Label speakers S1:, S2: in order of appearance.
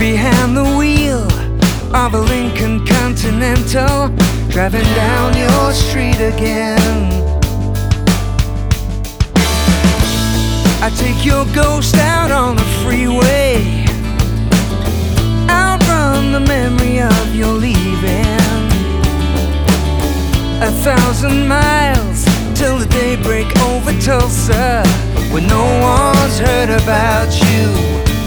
S1: behind the wheel of a Lincoln Continental, driving down your street again. I take your ghost out on the freeway, outrun the memory of your leaving. 1,000 miles till the daybreak over Tulsa, where no one's heard about you.